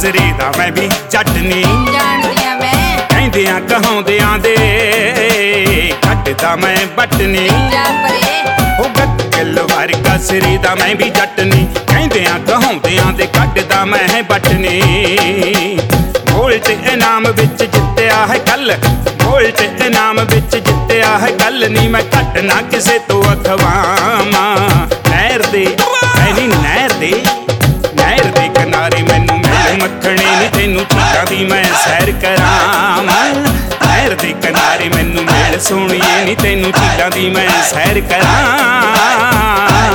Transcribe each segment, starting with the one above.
ਸਿਰੇ ਦਾ ਮੈਂ ਵੀ ਜੱਟ ਨੀ ਜਾਣਦੀਆਂ ਮੈਂ ਕਹਿੰਦਿਆਂ ਕਹਾਉਂਦਿਆਂ ਦੇ ਕੱਟਦਾ ਮੈਂ ਬੱਟ ਨੀ ਜਾ ਪਰੇ ਉਹ ਗੱਗਲ ਵਰਗਾ ਸਿਰੇ ਦਾ ਮੈਂ ਵੀ ਜੱਟ ਨੀ ਕਹਿੰਦਿਆਂ ਕਹਾਉਂਦਿਆਂ ਦੇ ਕੱਟਦਾ ਮੈਂ ਬੱਟ ਨੀ ਗੋਲਡ ਇਨਾਮ ਵਿੱਚ ਜਿੱਤਿਆ ਹੈ ਕੱਲ ਗੋਲਡ ਇਨਾਮ ਵਿੱਚ ਜਿੱਤਿਆ ਹੈ ਕੱਲ ਨੀ ਮੈਂ ਘੱਟ ਨਾ ਕਿਸੇ ਤੋਂ ਅਖਵਾਵਾਂ ਨਹਿਰ ਦੇ ਐਨੀ ਨਹਿਰ ਦੇ ਕਿਨਾਰੇ ਮੈਨੂੰ ਮਿਲ ਮੱਖਣੇ ਨੀ ਤੈਨੂੰ ਚੀਕਾਂ ਦੀ ਮੈਂ ਸੈਰ ਕਰਾਵਾਂ ਨਹਿਰ ਦੇ ਕਿਨਾਰੇ ਮੈਨੂੰ ਮਿਲ ਸੋਹਣੀਏ ਨੀ ਤੈਨੂੰ ਚੀਕਾਂ ਦੀ ਮੈਂ ਸੈਰ ਕਰਾਂ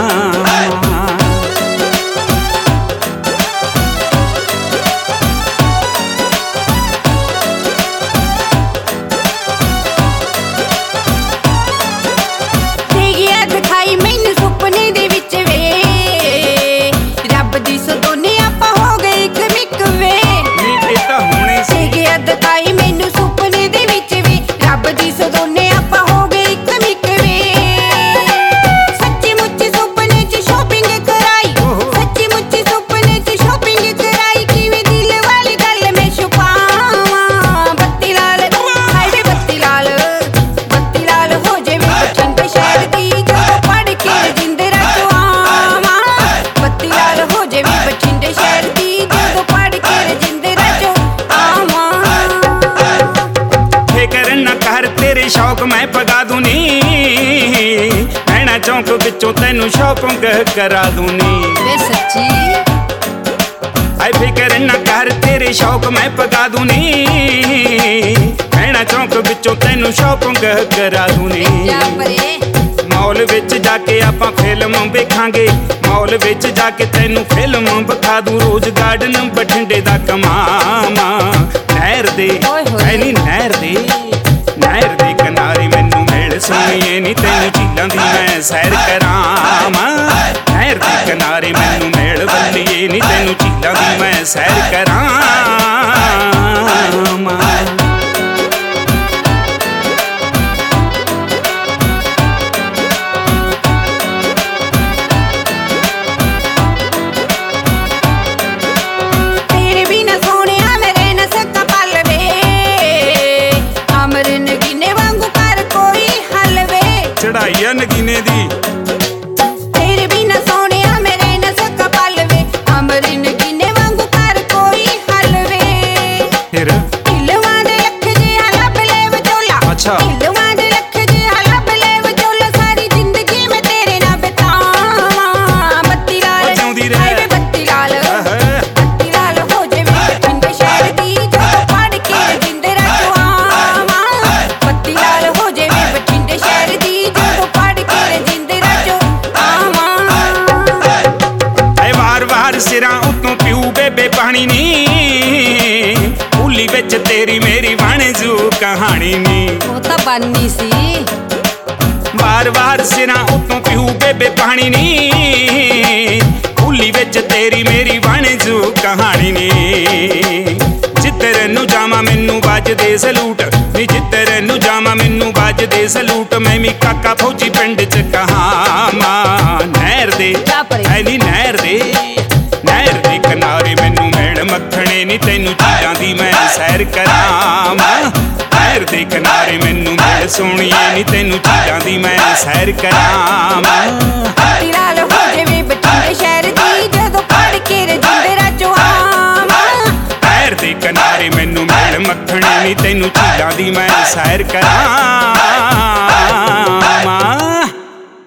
तेरे शौक मैं पगा दूनी नैना चौंक विचों तैनू शॉपिंग करा दूनी वे सच्ची आई फिकर ना कर तेरे शौक मैं पगा दूनी नैना चौंक विचों तैनू शॉपिंग करा दूनी जा परे मॉल विच जाके आपां फिल्म वेखांगे मॉल विच जाके तैनू फिल्म विखा दूं रोज गार्डन बठिंडे दा कमामा नहर दे ऐनी नहर दे किनारे मैनू मिल सोहणीए नी तैनू झीलां दी मैं सैर करावां नहर दे किनारे मैनू मिल बल्लीए नी तैनू झीलां दी मैं सैर करावां चढ़ाई नगीने दी तेरे बिना सोनिया मेरे न सका पलवे अमर नगीने वांगू कर कोई हलवे फिर हिलवा दे लख जी लब ले विचोला अच्छा हिलवा दे लख जी लब ले विचोला सारी जिंदगी में तेरे ना बितावा बत्ती लाल हाईवे बत्ती लाल हो जावे बठिंडे शहर दी जो पढ़ के जिंदे रखवावा बत्ती लाल हो जावे बठिंडे शहर दी सिरां उतों पीऊ बेबे पानी नी भूली विच तेरी मेरी वाणजू कहानी नी वो तां बानी सी बार बार सिरां उतों पीऊ बेबे पानी नी भूली विच तेरी मेरी वाणजू कहानी नी जिधर नू जावां मैनू वजदे सलूट नी जिधर नू जावां मैनू वजदे सलूट मैं भी काका फौजी पिंड च कहावां नहर दे ऐनी नहर दे किनारे मैनू मिल मक्खणे नी तैनू झीलां दी मैं सैर करावां नहर दे किनारे मैनू मिल सोहणीए नी तैनू झीलां दी मैं सैर करावां बत्ती लाल हो जावे बठिंडे शहर दी जदों पढ़ के जिंदे राजो आवां नहर दे किनारे मैनू मिल मक्खणे नी तैनू झीलां दी मैं सैर करावां।